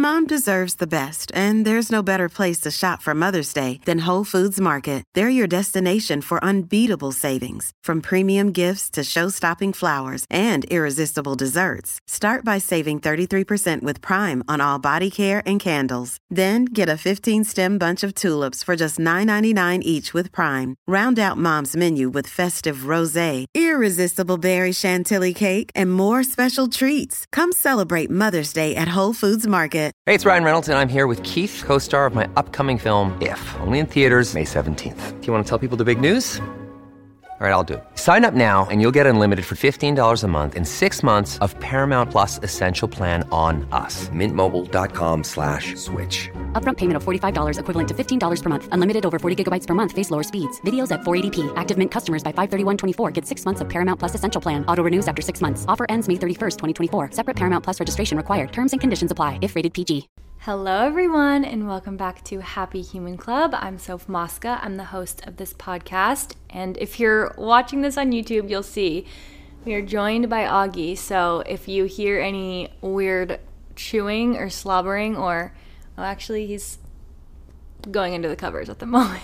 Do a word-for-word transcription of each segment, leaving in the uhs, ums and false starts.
Mom deserves the best, and there's no better place to shop for Mother's Day than Whole Foods Market. They're your destination for unbeatable savings, from premium gifts to show-stopping flowers and irresistible desserts. Start by saving thirty-three percent with Prime on all body care and candles. Then get a fifteen-stem bunch of tulips for just nine ninety-nine each with Prime. Round out Mom's menu with festive rosé, irresistible berry chantilly cake, and more special treats. Come celebrate Mother's Day at Whole Foods Market. Hey, it's Ryan Reynolds, and I'm here with Keith, co-star of my upcoming film, If, only in theaters May seventeenth. Do you want to tell people the big news? All right, I'll do it. Sign up now and you'll get unlimited for fifteen dollars a month and six months of Paramount Plus Essential Plan on us. Mint Mobile dot com slash switch. Upfront payment of forty-five dollars equivalent to fifteen dollars per month. Unlimited over forty gigabytes per month. Face lower speeds. Videos at four eighty p. Active Mint customers by five thirty-one twenty-four get six months of Paramount Plus Essential Plan. Auto renews after six months. Offer ends May thirty-first, twenty twenty-four. Separate Paramount Plus registration required. Terms and conditions apply if rated P G. Hello everyone and welcome back to Happy Human Club. I'm Soph Mosca. I'm the host of this podcast, and if you're watching this on YouTube, you'll see we are joined by Augie. So if you hear any weird chewing or slobbering, or well, actually he's going into the covers at the moment.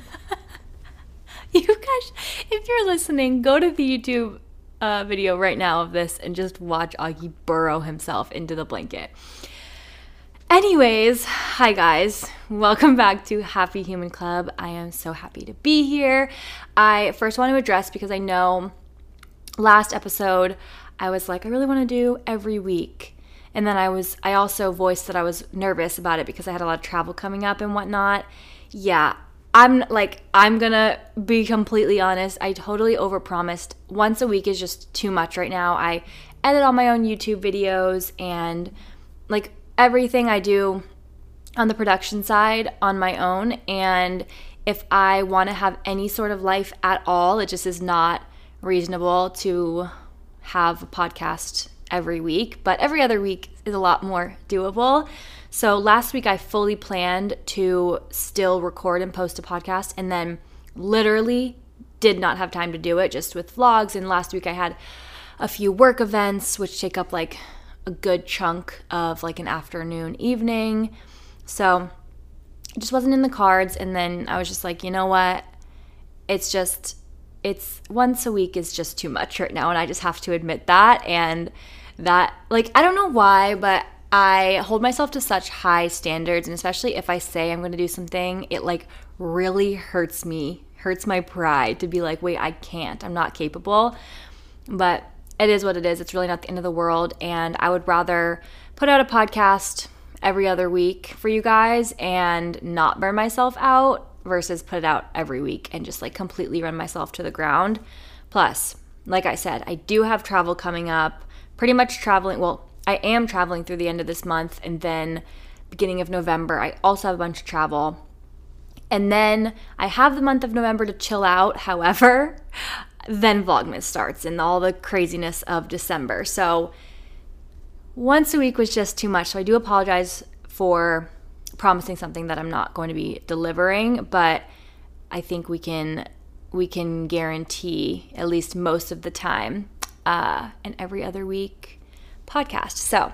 You guys, if you're listening, go to the YouTube uh, video right now of this and just watch Augie burrow himself into the blanket. Anyways, hi guys, welcome back to Happy Human Club. I am so happy to be here. I first want to address, because I know last episode I was like, I really want to do every week. And then I was, I also voiced that I was nervous about it because I had a lot of travel coming up and whatnot. Yeah, I'm like, I'm gonna be completely honest. I totally overpromised. Once a week is just too much right now. I edit all my own YouTube videos and like, everything I do on the production side on my own, and if I want to have any sort of life at all, it just is not reasonable to have a podcast every week, but every other week is a lot more doable. So last week I fully planned to still record and post a podcast, and then literally did not have time to do it, just with vlogs. And last week I had a few work events which take up like a good chunk of like an afternoon, evening. So it just wasn't in the cards. And then I was just like, you know what? It's just, it's once a week is just too much right now. And I just have to admit that. And that, like, I don't know why, but I hold myself to such high standards. And especially if I say I'm going to do something, it like really hurts me, hurts my pride to be like, wait, I can't, I'm not capable. But it is what it is. It's really not the end of the world. And I would rather put out a podcast every other week for you guys and not burn myself out versus put it out every week and just like completely run myself to the ground. Plus, like I said, I do have travel coming up, pretty much traveling. Well, I am traveling through the end of this month, and then beginning of November, I also have a bunch of travel. And then I have the month of November to chill out. However, then Vlogmas starts and all the craziness of December. So once a week was just too much. So I do apologize for promising something that I'm not going to be delivering, but I think we can we can guarantee at least most of the time uh, an every other week podcast. So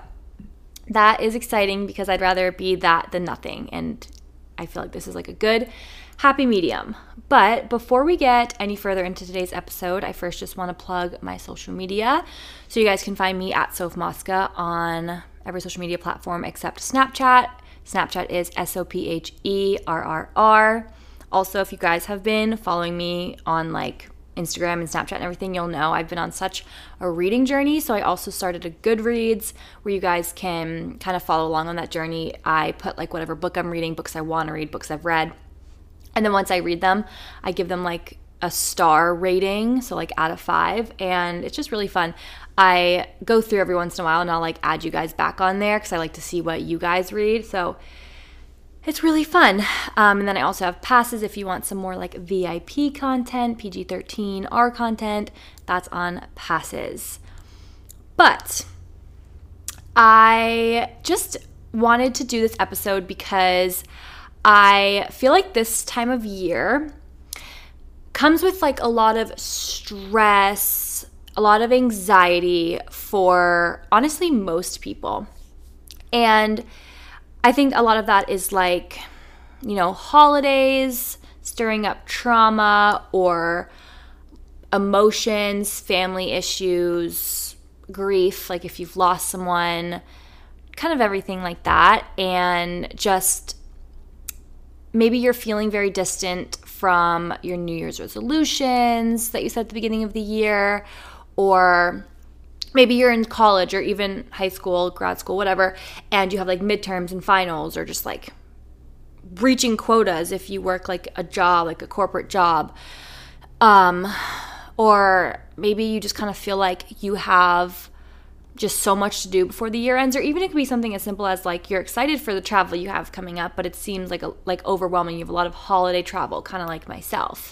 that is exciting because I'd rather it be that than nothing. And I feel like this is like a good happy medium. But before we get any further into today's episode, I first just want to plug my social media. So you guys can find me at Soph Mosca on every social media platform except Snapchat. Snapchat is S O P H E R R R. Also, if you guys have been following me on like Instagram and Snapchat and everything, you'll know I've been on such a reading journey. So I also started a Goodreads where you guys can kind of follow along on that journey. I put like whatever book I'm reading, books I want to read, books I've read. And then once I read them, I give them like a star rating, so like out of five, and it's just really fun. I go through every once in a while and I'll like add you guys back on there because I like to see what you guys read, so it's really fun. Um, and then I also have passes if you want some more like V I P content, P G thirteen R content, that's on passes. But I just wanted to do this episode because I feel like this time of year comes with like a lot of stress, a lot of anxiety for honestly most people. And I think a lot of that is like, you know, holidays, stirring up trauma or emotions, family issues, grief, like if you've lost someone, kind of everything like that. And just maybe you're feeling very distant from your New Year's resolutions that you set at the beginning of the year, or maybe you're in college or even high school, grad school, whatever, and you have like midterms and finals, or just like reaching quotas if you work like a job, like a corporate job. Um, or maybe you just kind of feel like you have just so much to do before the year ends, or even it could be something as simple as like you're excited for the travel you have coming up, but it seems like a, like overwhelming. You have a lot of holiday travel, kind of like myself.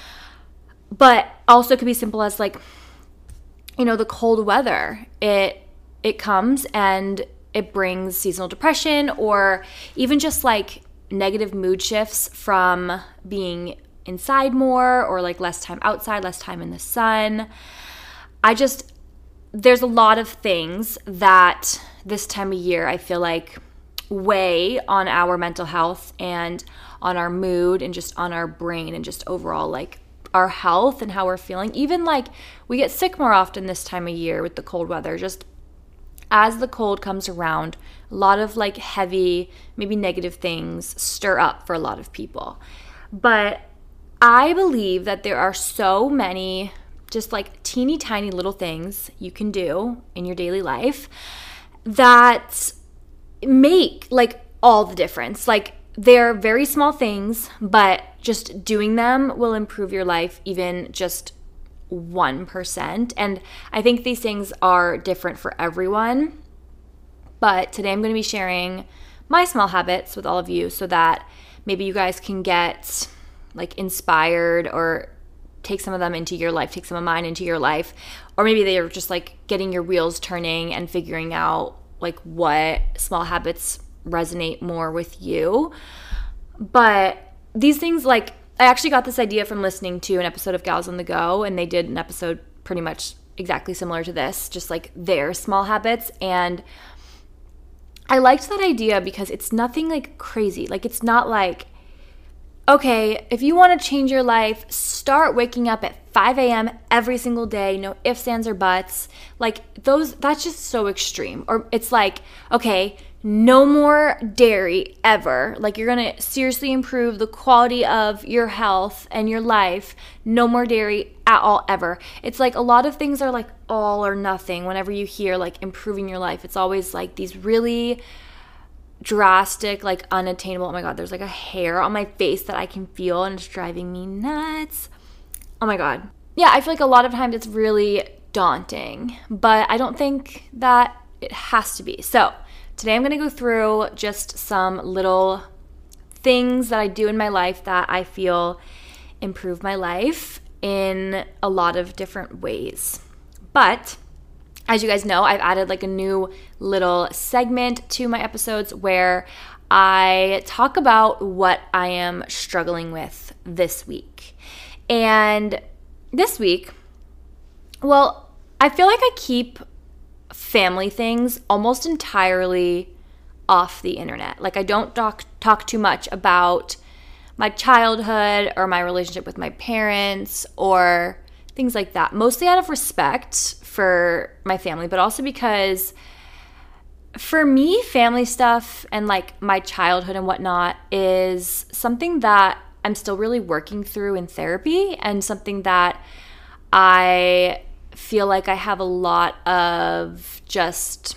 But also it could be simple as like, you know, the cold weather. It it comes and it brings seasonal depression, or even just like negative mood shifts from being inside more, or like less time outside, less time in the sun. I just, there's a lot of things that this time of year I feel like weigh on our mental health and on our mood and just on our brain and just overall like our health and how we're feeling. Even like we get sick more often this time of year with the cold weather. Just as the cold comes around, a lot of like heavy, maybe negative things stir up for a lot of people. But I believe that there are so many just like teeny tiny little things you can do in your daily life that make like all the difference. Like they're very small things, but just doing them will improve your life even just one percent. And I think these things are different for everyone. But today I'm going to be sharing my small habits with all of you so that maybe you guys can get like inspired or take some of them into your life, take some of mine into your life. Or maybe they are just like getting your wheels turning and figuring out like what small habits resonate more with you. But these things, like I actually got this idea from listening to an episode of Gals on the Go, and they did an episode pretty much exactly similar to this, just like their small habits. And I liked that idea because it's nothing like crazy. Like it's not like, okay, if you want to change your life, start waking up at five a.m. every single day, no ifs, ands, or buts. Like those, that's just so extreme. Or it's like, okay, no more dairy ever. Like you're going to seriously improve the quality of your health and your life. No more dairy at all ever. It's like a lot of things are like all or nothing. Whenever you hear like improving your life, it's always like these really drastic, like unattainable. Oh my God, there's like a hair on my face that I can feel and it's driving me nuts. Oh my God. Yeah, I feel like a lot of times it's really daunting, but I don't think that it has to be. So today I'm going to go through just some little things that I do in my life that I feel improve my life in a lot of different ways. But as you guys know, I've added like a new little segment to my episodes where I talk about what I am struggling with this week. And this week, well, I feel like I keep family things almost entirely off the internet. Like I don't talk talk too much about my childhood or my relationship with my parents or things like that. Mostly out of respect for my family, but also because for me, family stuff and like my childhood and whatnot is something that I'm still really working through in therapy, and something that I feel like I have a lot of just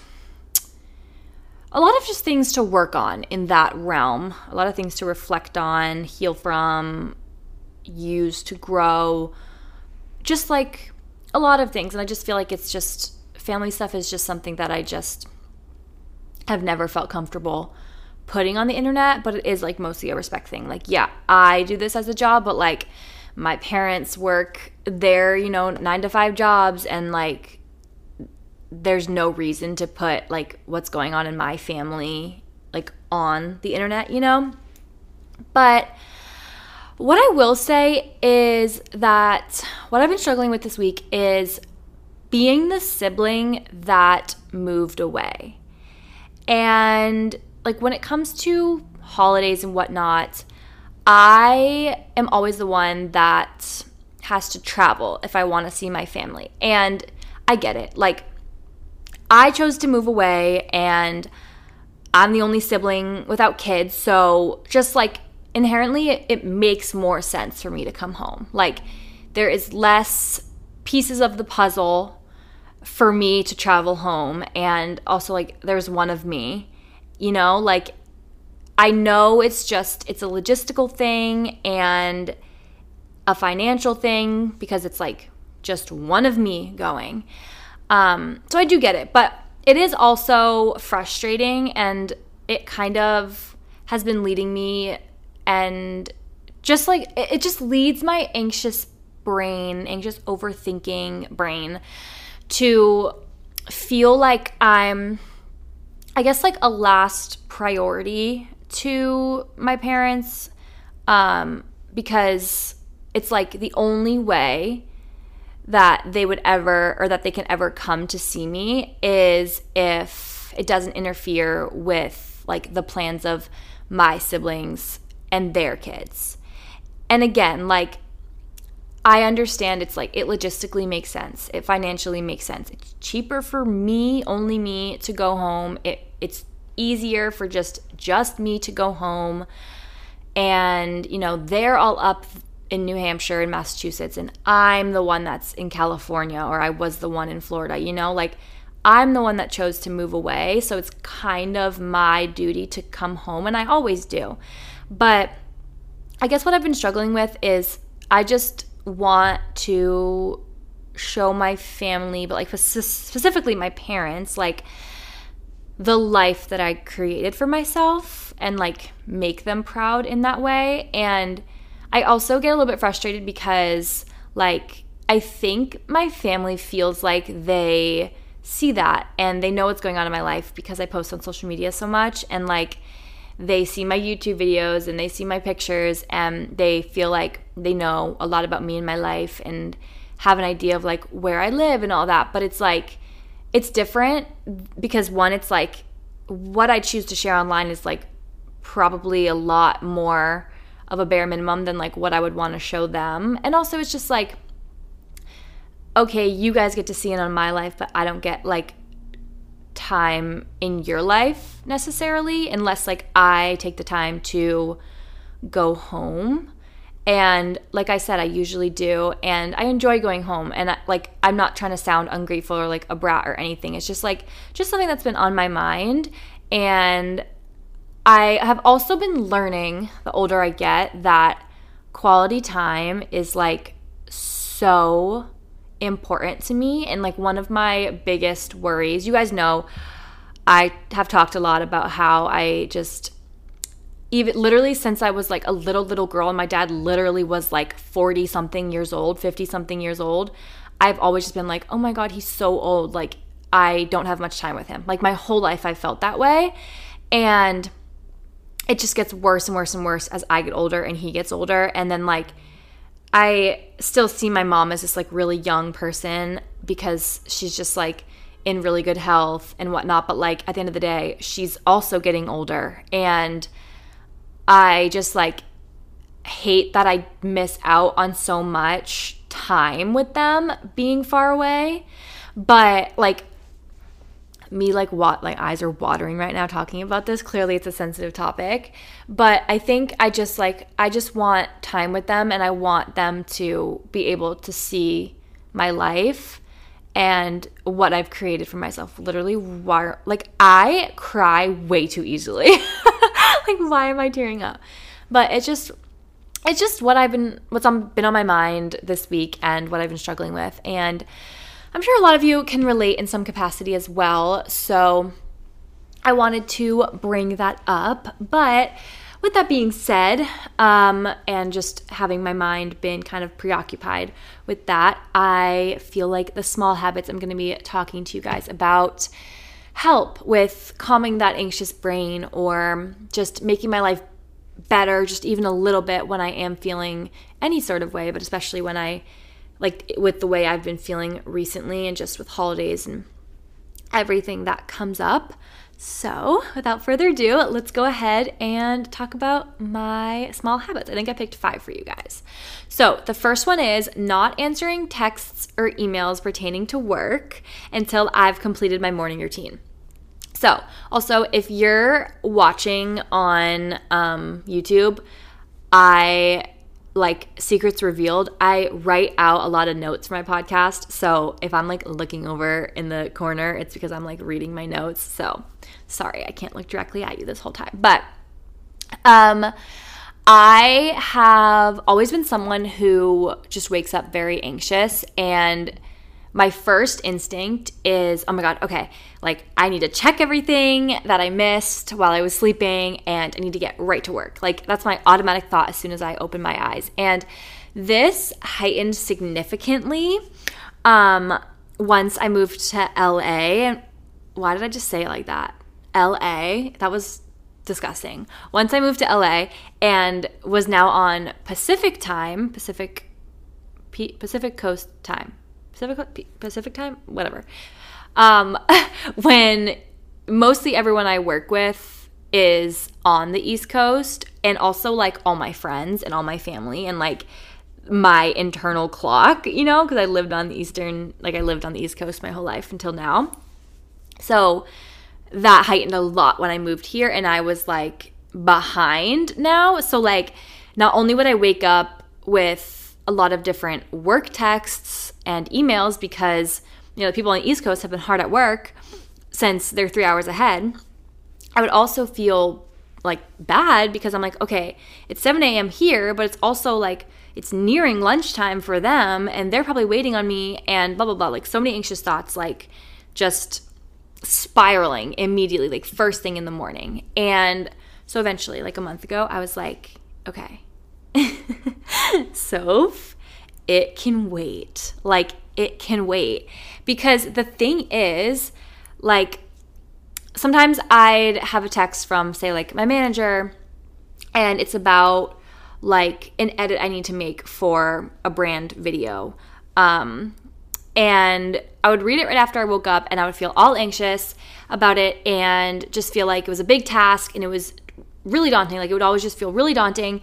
a lot of just things to work on in that realm, a lot of things to reflect on, heal from, use to grow, just like a lot of things. And I just feel like it's just, family stuff is just something that I just have never felt comfortable putting on the internet, but it is like mostly a respect thing. Like, yeah, I do this as a job, but like my parents work their, you know, nine to five jobs, and like there's no reason to put like what's going on in my family like on the internet, you know? But what I will say is that what I've been struggling with this week is being the sibling that moved away. And like when it comes to holidays and whatnot, I am always the one that has to travel if I want to see my family. And I get it. Like, I chose to move away, and I'm the only sibling without kids. So just like inherently, it, it makes more sense for me to come home. Like, there is less pieces of the puzzle for me to travel home. And also, like, there's one of me, you know, like, I know it's just, it's a logistical thing and a financial thing because it's like just one of me going. Um, so I do get it, but it is also frustrating, and it kind of has been leading me, and just like, it just leads my anxious brain, anxious overthinking brain to feel like I'm, I guess, like a last priority to my parents, um, because it's like the only way that they would ever, or that they can ever come to see me is if it doesn't interfere with like the plans of my siblings and their kids. And again, like, I understand it's like, it logistically makes sense. It financially makes sense. It's cheaper for me, only me, to go home. It it's easier for just just me to go home. And, you know, they're all up in New Hampshire and Massachusetts, and I'm the one that's in California, or I was the one in Florida, you know, like, I'm the one that chose to move away. So it's kind of my duty to come home, and I always do. But I guess what I've been struggling with is I just want to show my family, but like specifically my parents, like, the life that I created for myself, and like make them proud in that way. And I also get a little bit frustrated because, like, I think my family feels like they see that and they know what's going on in my life because I post on social media so much, and like, they see my YouTube videos and they see my pictures, and they feel like they know a lot about me and my life and have an idea of like where I live and all that. But it's like, it's different because, one, it's like what I choose to share online is like probably a lot more of a bare minimum than like what I would want to show them. And also, it's just like, okay, you guys get to see it on my life, but I don't get like time in your life necessarily unless like I take the time to go home. And like I said, I usually do, and I enjoy going home. And I, like, I'm not trying to sound ungrateful or like a brat or anything. It's just like, just something that's been on my mind. And I have also been learning, the older I get, that quality time is like so important to me. And like, one of my biggest worries, you guys know, I have talked a lot about how I just, even literally since I was like a little, little girl, and my dad literally was like forty something years old, fifty something years old, I've always just been like, oh my God, he's so old. Like, I don't have much time with him. Like, my whole life I felt that way. And it just gets worse and worse and worse as I get older and he gets older. And then like, I still see my mom as this like really young person because she's just like in really good health and whatnot. But like, at the end of the day, she's also getting older. And I just like hate that I miss out on so much time with them being far away. But like, me like what like eyes are watering right now talking about this. Clearly it's a sensitive topic, but I think I just like I just want time with them, and I want them to be able to see my life and what I've created for myself. Literally, why, like, I cry way too easily. Like, why am I tearing up? But it's just, it's just what I've been, what's on, been on my mind this week, and what I've been struggling with. And I'm sure a lot of you can relate in some capacity as well. So I wanted to bring that up. But with that being said, um, and just having my mind been kind of preoccupied with that, I feel like the small habits I'm going to be talking to you guys about help with calming that anxious brain, or just making my life better just even a little bit when I am feeling any sort of way, but especially when I, like with the way I've been feeling recently and just with holidays and everything that comes up. So without further ado, let's go ahead and talk about my small habits. I think I picked five for you guys. So the first one is not answering texts or emails pertaining to work until I've completed my morning routine. So also, if you're watching on um, YouTube, I like Secrets Revealed, I write out a lot of notes for my podcast. So if I'm like looking over in the corner, it's because I'm like reading my notes. So sorry, I can't look directly at you this whole time. But um, I have always been someone who just wakes up very anxious, and my first instinct is, oh my God, okay, like I need to check everything that I missed while I was sleeping, and I need to get right to work. Like that's my automatic thought as soon as I open my eyes. And this heightened significantly um, once I moved to L A. And why did I just say it like that? L A? That was disgusting. Once I moved to L A and was now on Pacific time, Pacific, P- Pacific Coast time. Pacific Pacific time, whatever. Um, when mostly everyone I work with is on the East Coast, and also like all my friends and all my family and like my internal clock, you know, because I lived on the Eastern, like I lived on the East Coast my whole life until now. So that heightened a lot when I moved here, and I was like behind now. So like not only would I wake up with a lot of different work texts and emails because, you know, the people on the East Coast have been hard at work since they're three hours ahead, I would also feel like bad because I'm like, okay, it's seven a.m. here, but it's also like it's nearing lunchtime for them and they're probably waiting on me and blah, blah, blah. Like so many anxious thoughts, like just spiraling immediately, like first thing in the morning. And so eventually, like a month ago, I was like, okay, Soph, it can wait. Like, it can wait. Because the thing is, like, sometimes I'd have a text from, say, like, my manager, and it's about, like, an edit I need to make for a brand video. Um, and I would read it right after I woke up, and I would feel all anxious about it and just feel like it was a big task, and it was really daunting. Like, it would always just feel really daunting.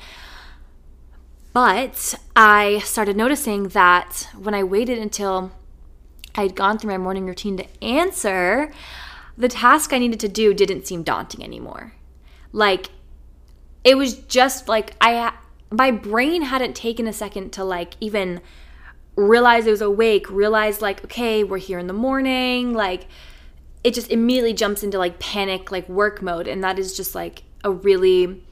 But I started noticing that when I waited until I had gone through my morning routine to answer, the task I needed to do didn't seem daunting anymore. Like, it was just like I, my brain hadn't taken a second to like even realize it was awake, realize like, okay, we're here in the morning. Like, it just immediately jumps into like panic, like work mode. And that is just like a really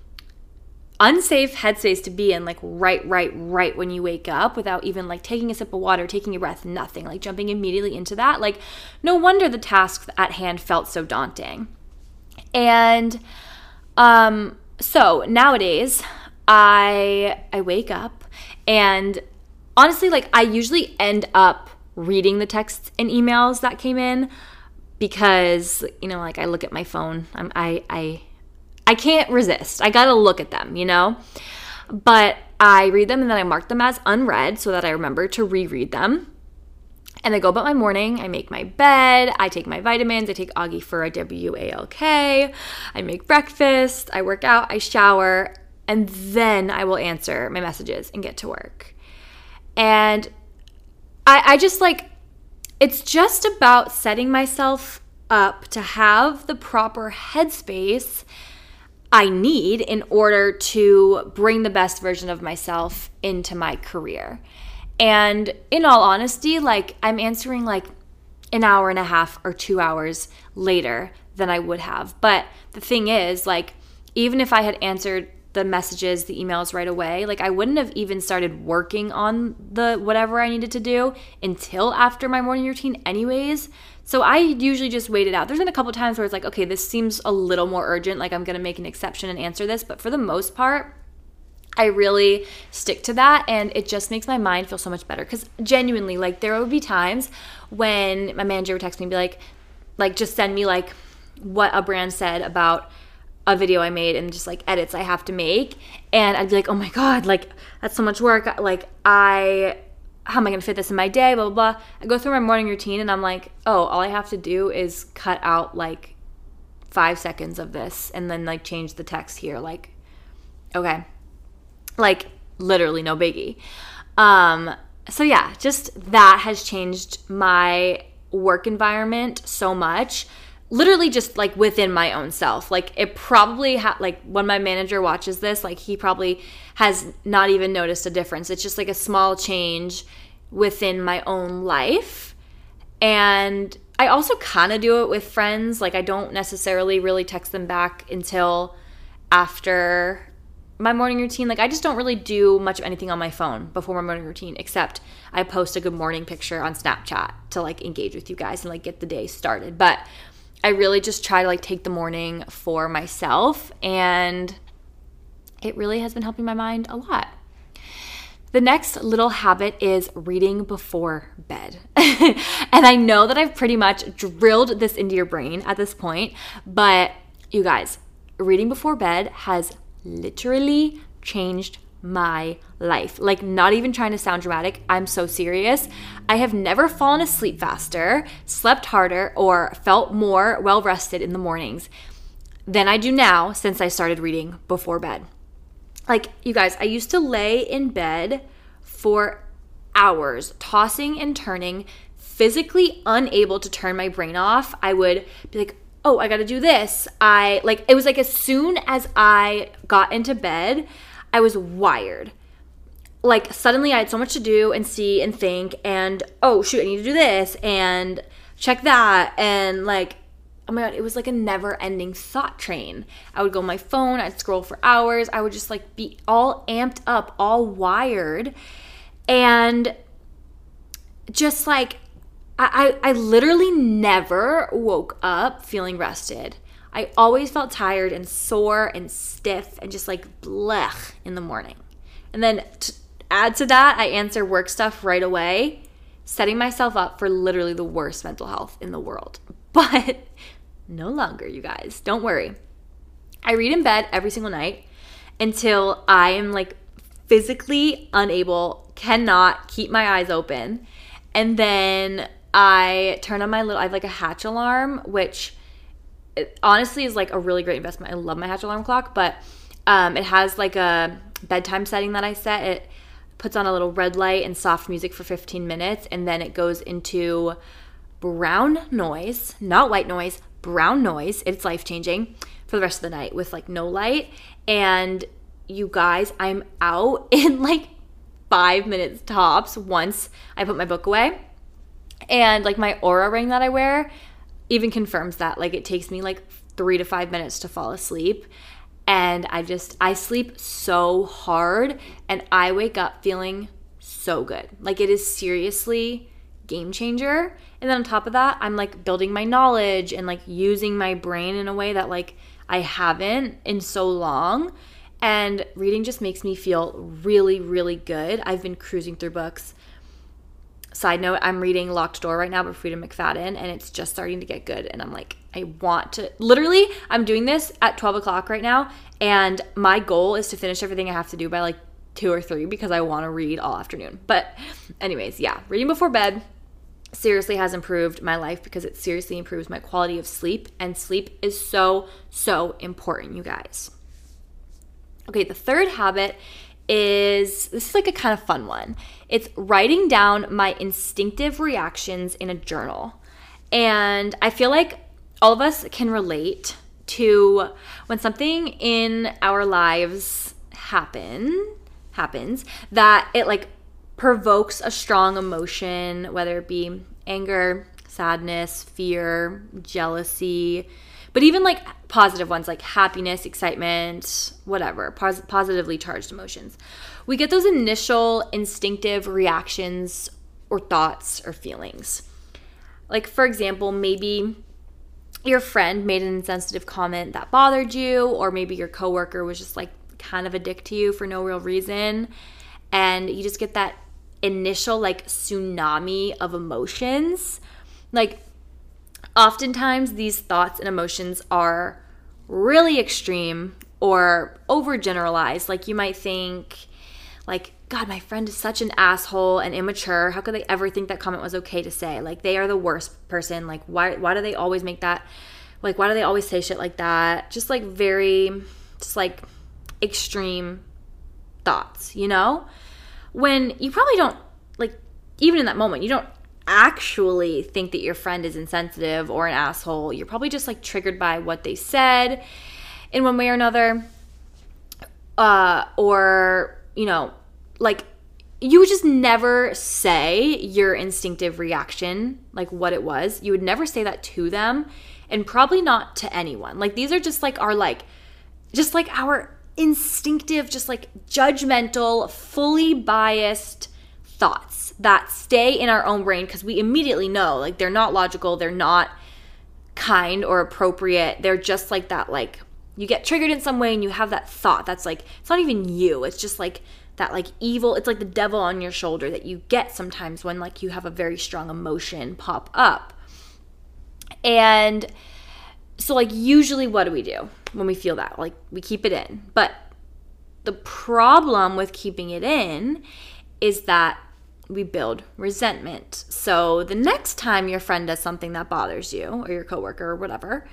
unsafe headspace to be in, like right, right, right when you wake up without even like taking a sip of water, taking a breath, nothing, like jumping immediately into that. Like, no wonder the task at hand felt so daunting. And um, so nowadays I I wake up and honestly, like I usually end up reading the texts and emails that came in because, you know, like I look at my phone, I'm, I I I can't resist. I gotta look at them, you know? But I read them and then I mark them as unread so that I remember to reread them. And I go about my morning. I make my bed. I take my vitamins. I take Augie for a W A L K. I make breakfast. I work out. I shower. And then I will answer my messages and get to work. And I, I just like, it's just about setting myself up to have the proper headspace I need in order to bring the best version of myself into my career. And in all honesty, like I'm answering like an hour and a half or two hours later than I would have. But the thing is, like, even if I had answered the messages, the emails right away, like I wouldn't have even started working on the whatever I needed to do until after my morning routine anyways. So I usually just wait it out. There's been a couple of times where it's like, okay, this seems a little more urgent, like I'm going to make an exception and answer this. But for the most part, I really stick to that, and it just makes my mind feel so much better. Because genuinely, like there would be times when my manager would text me and be like, like just send me like what a brand said about a video I made and just like edits I have to make. And I'd be like, oh my God, like that's so much work. Like I... how am I going to fit this in my day, blah, blah, blah. I go through my morning routine and I'm like, oh, all I have to do is cut out like five seconds of this and then like change the text here. Like, okay. Like literally no biggie. Um, so yeah, just that has changed my work environment so much. Literally just like within my own self. Like it probably ha- like when my manager watches this, like he probably has not even noticed a difference. It's just like a small change within my own life. And I also kind of do it with friends. Like I don't necessarily really text them back until after my morning routine. Like I just don't really do much of anything on my phone before my morning routine, except I post a good morning picture on Snapchat to like engage with you guys and like get the day started. But I really just try to like take the morning for myself, and it really has been helping my mind a lot. The next little habit is reading before bed. And I know that I've pretty much drilled this into your brain at this point, but you guys, reading before bed has literally changed my life. Like, not even trying to sound dramatic, I'm so serious. I have never fallen asleep faster, slept harder, or felt more well rested in the mornings than I do now since I started reading before bed. Like, you guys, I used to lay in bed for hours, tossing and turning, physically unable to turn my brain off. I would be like, oh, I gotta do this. I, like, it was like as soon as I got into bed, I was wired. Like, suddenly I had so much to do and see and think, and oh, shoot, I need to do this and check that. And like, oh my God, it was like a never-ending thought train. I would go on my phone, I'd scroll for hours. I would just like be all amped up, all wired. And just like, I, I, I literally never woke up feeling rested. I always felt tired and sore and stiff and just like blech in the morning. And then to add to that, I answer work stuff right away, setting myself up for literally the worst mental health in the world. But no longer, you guys. Don't worry. I read in bed every single night until I am like physically unable, cannot keep my eyes open. And then I turn on my little, I have like a Hatch alarm, which it honestly is like a really great investment. I love my Hatch alarm clock, but um, it has like a bedtime setting that I set. It puts on a little red light and soft music for fifteen minutes, and then it goes into brown noise, not white noise, brown noise. It's life-changing for the rest of the night with like no light. And you guys, I'm out in like five minutes tops once I put my book away. And like my Aura ring that I wear even confirms that. Like, it takes me like three to five minutes to fall asleep. And I just, I sleep so hard and I wake up feeling so good. Like, it is seriously game changer. And then on top of that, I'm like building my knowledge and like using my brain in a way that like I haven't in so long. And reading just makes me feel really, really good. I've been cruising through books. Side note, I'm reading Locked Door right now by Freida McFadden, and it's just starting to get good. And I'm like, I want to, literally, I'm doing this at twelve o'clock right now, and my goal is to finish everything I have to do by like two or three because I want to read all afternoon. But anyways, yeah, reading before bed seriously has improved my life because it seriously improves my quality of sleep, and sleep is so, so important, you guys. Okay, the third habit is, this is like a kind of fun one. It's writing down my instinctive reactions in a journal. And I feel like all of us can relate to when something in our lives happen, happens, that it like provokes a strong emotion, whether it be anger, sadness, fear, jealousy, but even like positive ones like happiness, excitement, whatever, pos- positively charged emotions. We get those initial instinctive reactions or thoughts or feelings. Like, for example, maybe your friend made an insensitive comment that bothered you, or maybe your coworker was just like kind of a dick to you for no real reason. And you just get that initial like tsunami of emotions. Like, oftentimes these thoughts and emotions are really extreme or overgeneralized. Like, you might think like, God, my friend is such an asshole and immature. How could they ever think that comment was okay to say? Like, they are the worst person. Like, why why do they always make that Like, why do they always say shit like that? Just like very, just like extreme thoughts, you know? When you probably don't, like, even in that moment, you don't actually think that your friend is insensitive or an asshole. You're probably just like triggered by what they said in one way or another. Uh, or, you know, like, you would just never say your instinctive reaction, like what it was. You would never say that to them, and probably not to anyone. Like, these are just like our, like, just like our instinctive, just like judgmental, fully biased thoughts that stay in our own brain because we immediately know, like, they're not logical, they're not kind or appropriate. They're just like that, like, you get triggered in some way and you have that thought that's like, it's not even you, it's just like that, like, evil, it's like the devil on your shoulder that you get sometimes when, like, you have a very strong emotion pop up. And so, like, usually what do we do when we feel that? Like, we keep it in. But the problem with keeping it in is that we build resentment. So the next time your friend does something that bothers you, or your coworker or whatever,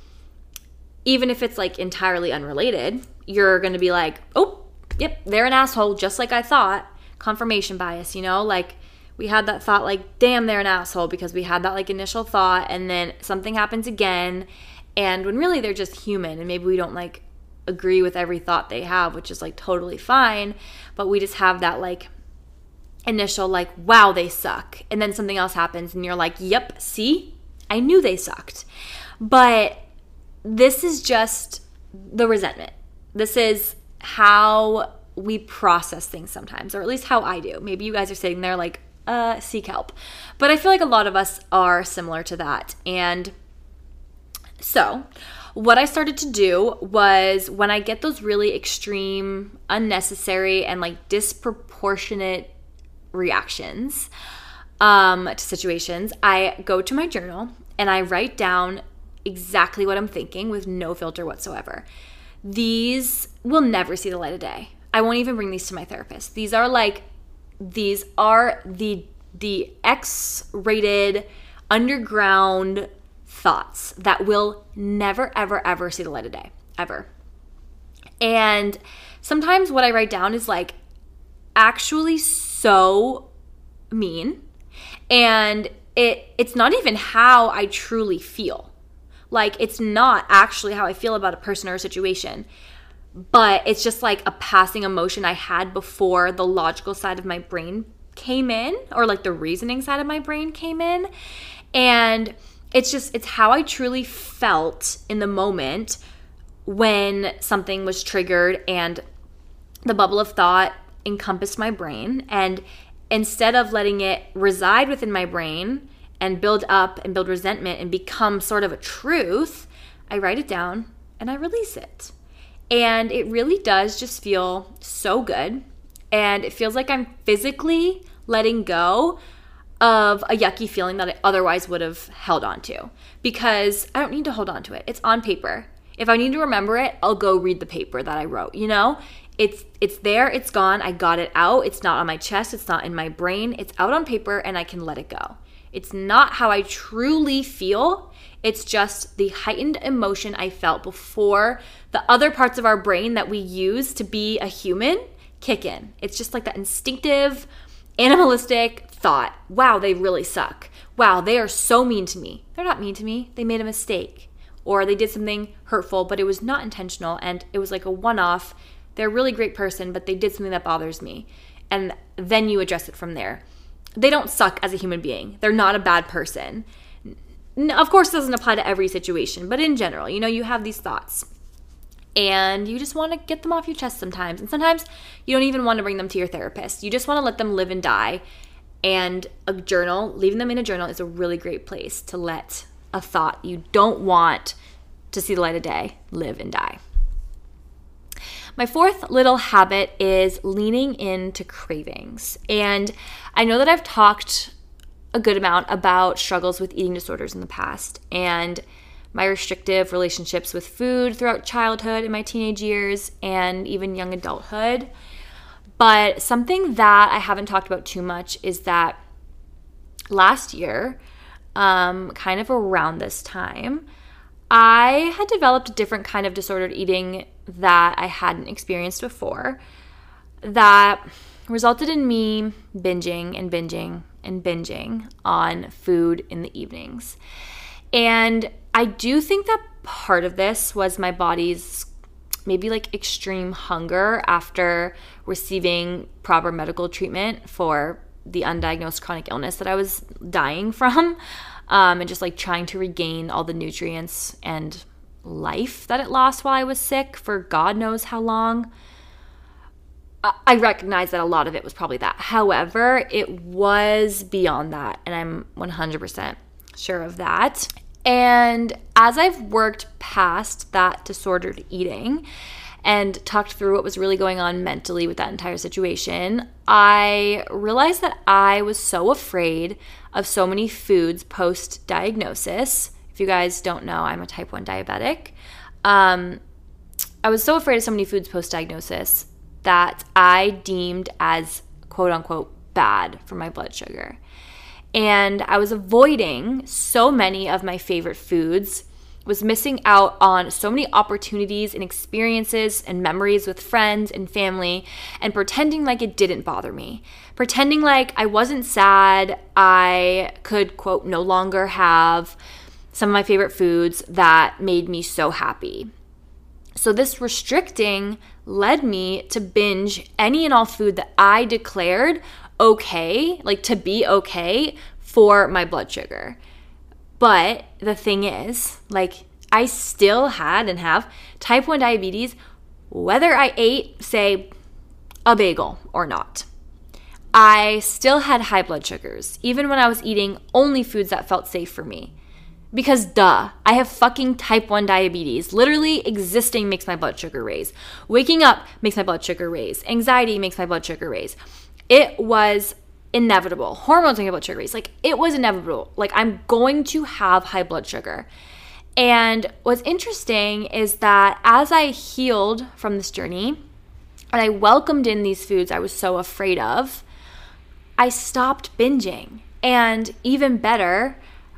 even if it's like entirely unrelated, you're going to be like, oh, yep, they're an asshole, just like I thought. Confirmation bias, you know? Like, we had that thought, like, damn, they're an asshole, because we had that, like, initial thought, and then something happens again, and when really they're just human, and maybe we don't, like, agree with every thought they have, which is, like, totally fine, but we just have that, like, initial, like, wow, they suck, and then something else happens, and you're like, yep, see? I knew they sucked. But this is just the resentment. This is how we process things sometimes, or at least how I do. Maybe you guys are sitting there like, uh, seek help. But I feel like a lot of us are similar to that. And so what I started to do was, when I get those really extreme, unnecessary, and like disproportionate reactions um, to situations, I go to my journal and I write down exactly what I'm thinking with no filter whatsoever. These will never see the light of day. I won't even bring these to my therapist. These are like, these are the the X-rated underground thoughts that will never, ever, ever see the light of day, ever. And sometimes what I write down is like actually so mean, and it it's not even how I truly feel. Like, it's not actually how I feel about a person or a situation, but it's just like a passing emotion I had before the logical side of my brain came in, or like the reasoning side of my brain came in. And it's just, it's how I truly felt in the moment when something was triggered and the bubble of thought encompassed my brain. And instead of letting it reside within my brain and build up and build resentment and become sort of a truth, I write it down and I release it. And it really does just feel so good. And it feels like I'm physically letting go of a yucky feeling that I otherwise would have held on to, because I don't need to hold on to it. It's on paper. If I need to remember it, I'll go read the paper that I wrote, you know? It's it's there, it's gone, I got it out. It's not on my chest, it's not in my brain. It's out on paper and I can let it go. It's not how I truly feel. It's just the heightened emotion I felt before the other parts of our brain that we use to be a human kick in. It's just like that instinctive, animalistic thought. Wow, they really suck. Wow, they are so mean to me. They're not mean to me. They made a mistake. Or they did something hurtful, but it was not intentional, and it was like a one-off. They're a really great person, but they did something that bothers me. And then you address it from there. They don't suck as a human being. They're not a bad person. Of course, it doesn't apply to every situation, but in general, you know, you have these thoughts and you just want to get them off your chest sometimes. And sometimes you don't even want to bring them to your therapist. You just want to let them live and die. And a journal, leaving them in a journal, is a really great place to let a thought you don't want to see the light of day live and die. My fourth little habit is leaning into cravings. And I know that I've talked a good amount about struggles with eating disorders in the past, and my restrictive relationships with food throughout childhood and my teenage years and even young adulthood. But something that I haven't talked about too much is that last year, um, kind of around this time, I had developed a different kind of disordered eating that I hadn't experienced before that resulted in me binging and binging and binging on food in the evenings. And I do think that part of this was my body's maybe like extreme hunger after receiving proper medical treatment for the undiagnosed chronic illness that I was dying from, um, and just like trying to regain all the nutrients and life that it lost while I was sick for God knows how long. I recognize that a lot of it was probably that. However, it was beyond that, and I'm one hundred percent sure of that. And as I've worked past that disordered eating and talked through what was really going on mentally with that entire situation, I realized that I was so afraid of so many foods post-diagnosis. If you guys don't know, I'm a type one diabetic. Um, I was so afraid of so many foods post-diagnosis that I deemed as quote-unquote bad for my blood sugar. And I was avoiding so many of my favorite foods, was missing out on so many opportunities and experiences and memories with friends and family, and pretending like it didn't bother me. Pretending like I wasn't sad, I could, quote, no longer have some of my favorite foods that made me so happy. So this restricting led me to binge any and all food that I declared okay, like to be okay for my blood sugar. But the thing is, like, I still had and have type one diabetes, whether I ate, say, a bagel or not. I still had high blood sugars, even when I was eating only foods that felt safe for me. Because duh, I have fucking type one diabetes. Literally existing makes my blood sugar raise. Waking up makes my blood sugar raise. Anxiety makes my blood sugar raise. It was inevitable. Hormones make my blood sugar raise. Like, it was inevitable. Like, I'm going to have high blood sugar. And what's interesting is that as I healed from this journey and I welcomed in these foods I was so afraid of, I stopped binging. And even better,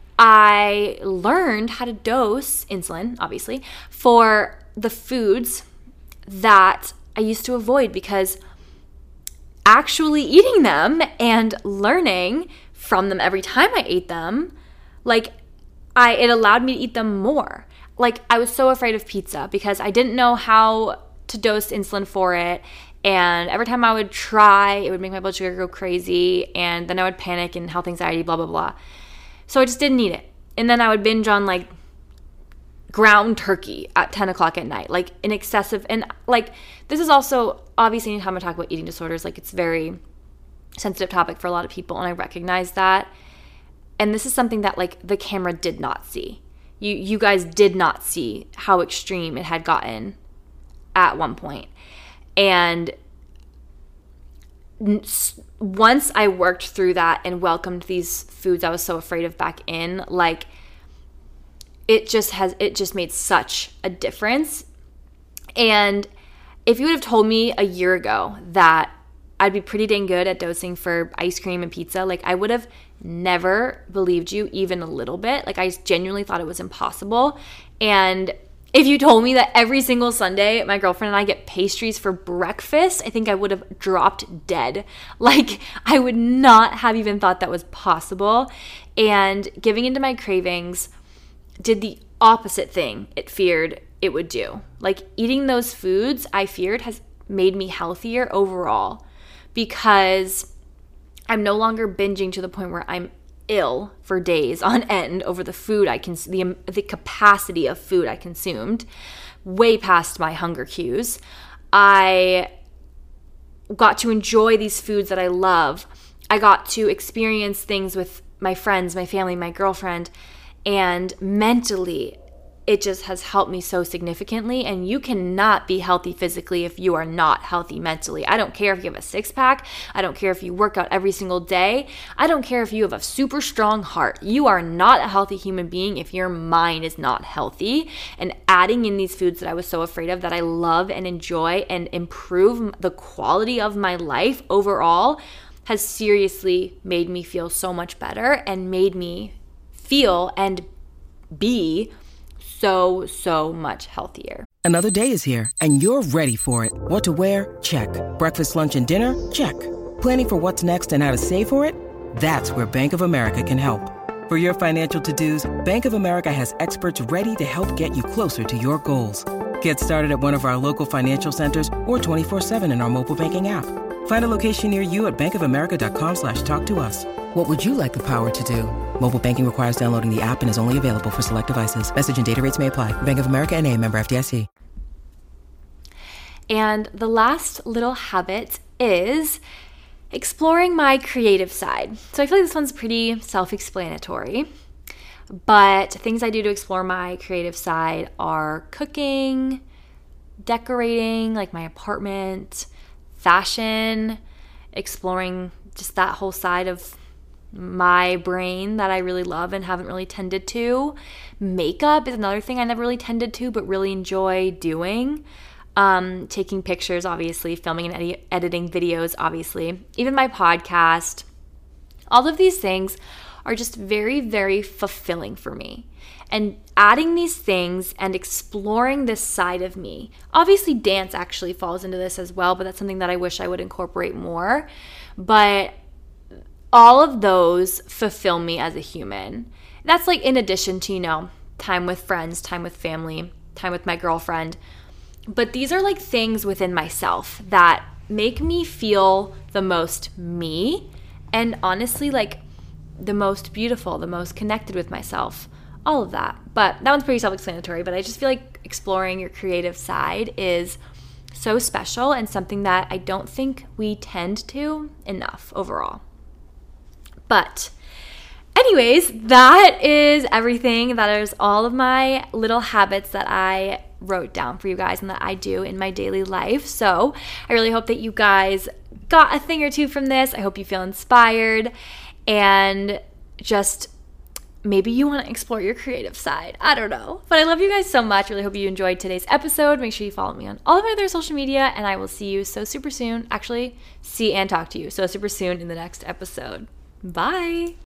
I learned how to dose insulin, obviously, for the foods that I used to avoid, because actually eating them and learning from them every time I ate them, like, I it allowed me to eat them more. Like, I was so afraid of pizza because I didn't know how to dose insulin for it. And every time I would try, it would make my blood sugar go crazy. And then I would panic and health anxiety, blah, blah, blah. So I just didn't eat it. And then I would binge on like ground turkey at ten o'clock at night, like an excessive. And like, this is also obviously anytime I talk about eating disorders, like, it's very sensitive topic for a lot of people. And I recognize that. And this is something that like the camera did not see. You, you guys did not see how extreme it had gotten at one point. And once I worked through that and welcomed these foods I was so afraid of back in, like, it just has, it just made such a difference. And if you would have told me a year ago that I'd be pretty dang good at dosing for ice cream and pizza, like, I would have never believed you even a little bit. Like, I genuinely thought it was impossible. And if you told me that every single Sunday my girlfriend and I get pastries for breakfast, I think I would have dropped dead. Like, I would not have even thought that was possible. And giving into my cravings did the opposite thing it feared it would do. Like, eating those foods I feared has made me healthier overall, because I'm no longer binging to the point where I'm ill for days on end over the food I can, the, the capacity of food I consumed, way past my hunger cues. I got to enjoy these foods that I love. I got to experience things with my friends, my family, my girlfriend, and mentally, it just has helped me so significantly. And you cannot be healthy physically if you are not healthy mentally. I don't care if you have a six pack. I don't care if you work out every single day. I don't care if you have a super strong heart. You are not a healthy human being if your mind is not healthy. And adding in these foods that I was so afraid of, that I love and enjoy and improve the quality of my life overall, has seriously made me feel so much better and made me feel and be so, so much healthier. Another day is here, and you're ready for it. What to wear? Check. Breakfast, lunch, and dinner? Check. Planning for what's next and how to save for it? That's where Bank of America can help. For your financial to-dos, Bank of America has experts ready to help get you closer to your goals. Get started at one of our local financial centers or twenty-four seven in our mobile banking app. Find a location near you at bankofamerica.com slash talk to us. What would you like the power to do? Mobile banking requires downloading the app and is only available for select devices. Message and data rates may apply. Bank of America N A, member F D I C. And the last little habit is exploring my creative side. So I feel like this one's pretty self-explanatory, but things I do to explore my creative side are cooking, decorating, like my apartment, fashion, exploring just that whole side of my brain that I really love and haven't really tended to. Makeup is another thing I never really tended to, but really enjoy doing. Um, taking pictures, obviously, filming and edi- editing videos, obviously, even my podcast. All of these things are just very, very fulfilling for me. And adding these things and exploring this side of me. Obviously, dance actually falls into this as well, but that's something that I wish I would incorporate more. But all of those fulfill me as a human. That's like in addition to, you know, time with friends, time with family, time with my girlfriend. But these are like things within myself that make me feel the most me and honestly like the most beautiful, the most connected with myself, all of that. But that one's pretty self-explanatory, but I just feel like exploring your creative side is so special and something that I don't think we tend to enough overall. But anyways, that is everything. That is all of my little habits that I wrote down for you guys and that I do in my daily life. So I really hope that you guys got a thing or two from this. I hope you feel inspired and just maybe you want to explore your creative side. I don't know. But I love you guys so much. Really hope you enjoyed today's episode. Make sure you follow me on all of my other social media and I will see you so super soon. Actually, see and talk to you so super soon in the next episode. Bye.